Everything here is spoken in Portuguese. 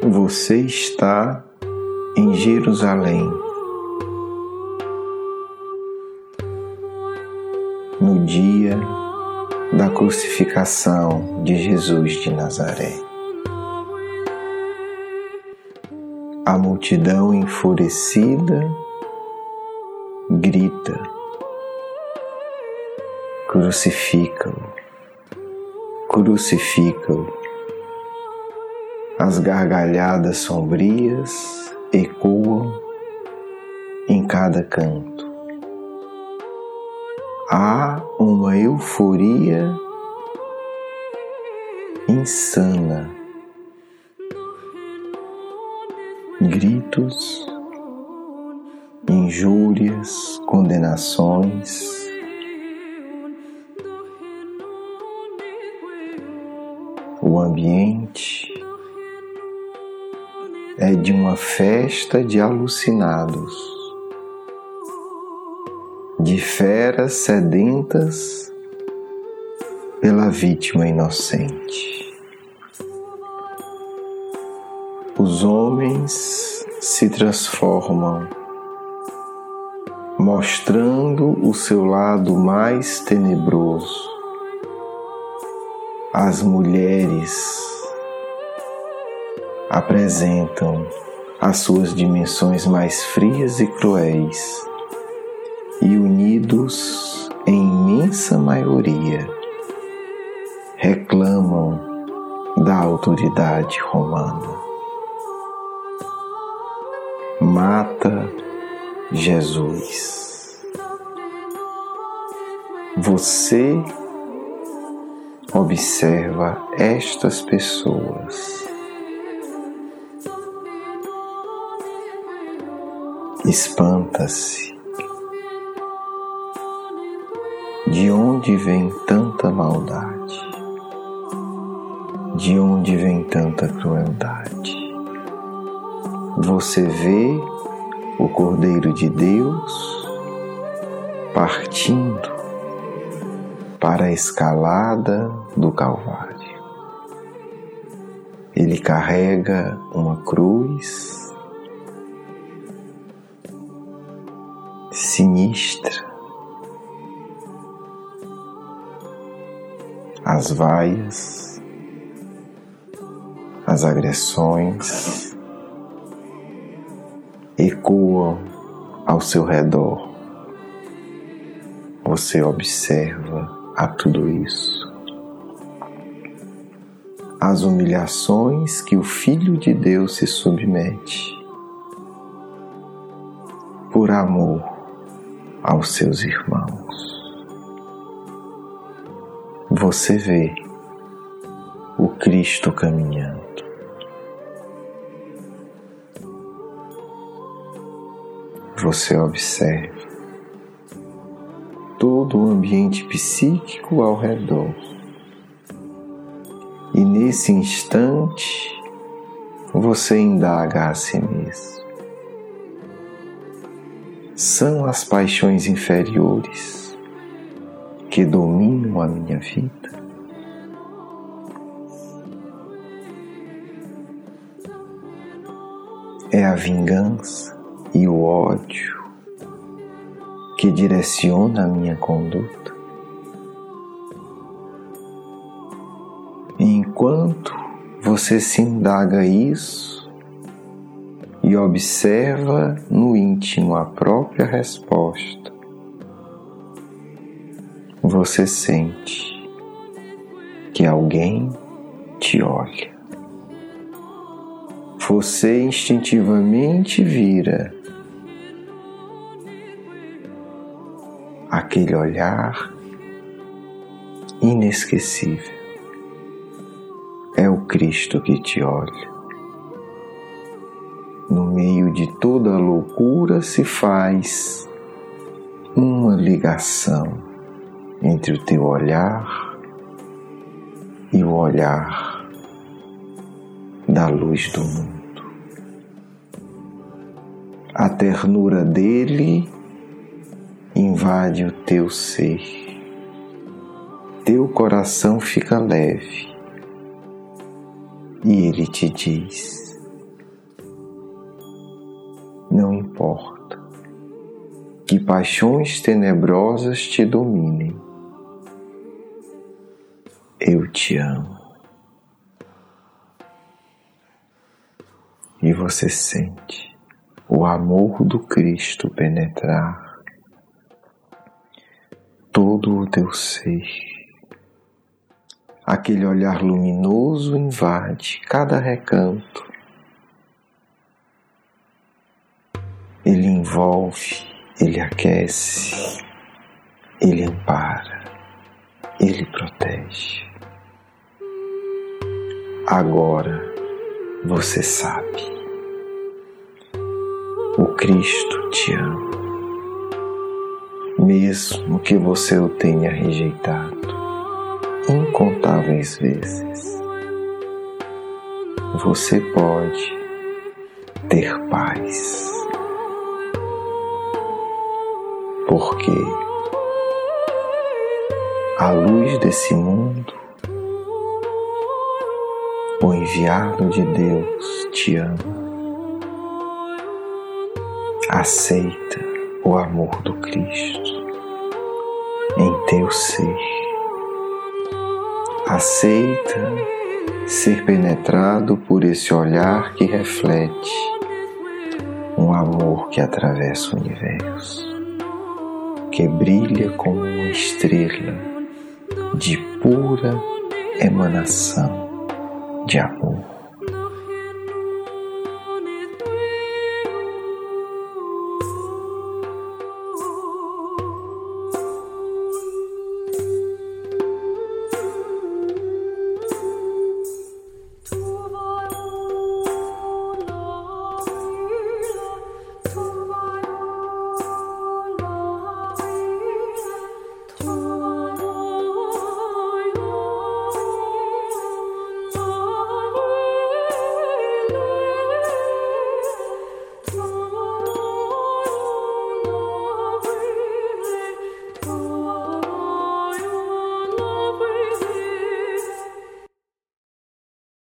Você está em Jerusalém, no dia da crucificação de Jesus de Nazaré. A multidão enfurecida grita: crucifica-o, crucifica-o. As gargalhadas sombrias ecoam em cada canto. Há uma euforia insana. Gritos, injúrias, condenações. O ambiente é de uma festa de alucinados, de feras sedentas pela vítima inocente. Os homens se transformam, mostrando o seu lado mais tenebroso. As mulheres apresentam as suas dimensões mais frias e cruéis, e unidos em imensa maioria, reclamam da autoridade romana. Mata Jesus. Você observa estas pessoas. Espanta-se. De onde vem tanta maldade? De onde vem tanta crueldade? Você vê o Cordeiro de Deus partindo para a escalada do Calvário. Ele carrega uma cruz sinistra, as vaias, as agressões ecoam ao seu redor. Você observa a tudo isso. As humilhações que o Filho de Deus se submete por amor aos seus irmãos. Você vê o Cristo caminhando. Você observa todo o ambiente psíquico ao redor. E nesse instante, você indaga a si mesmo: são as paixões inferiores que dominam a minha vida? É a vingança e o ódio que direciona a minha conduta? E enquanto você se indaga isso e observa no íntimo a própria resposta, você sente que alguém te olha. Você instintivamente vira aquele olhar inesquecível. É o Cristo que te olha. No meio de toda a loucura se faz uma ligação entre o teu olhar e o olhar da luz do mundo. A ternura dele invade o teu ser. Teu coração fica leve e ele te diz: não importa que paixões tenebrosas te dominem, eu te amo. E você sente o amor do Cristo penetrar todo o teu ser. Aquele olhar luminoso invade cada recanto. Ele envolve, ele aquece, ele ampara, ele protege. Agora você sabe, o Cristo te ama, mesmo que você o tenha rejeitado incontáveis vezes. Você pode ter paz, porque a luz desse mundo, o enviado de Deus te ama. Aceita o amor do Cristo em teu ser. Aceita ser penetrado por esse olhar que reflete um amor que atravessa o universo, que brilha como uma estrela de pura emanação de amor.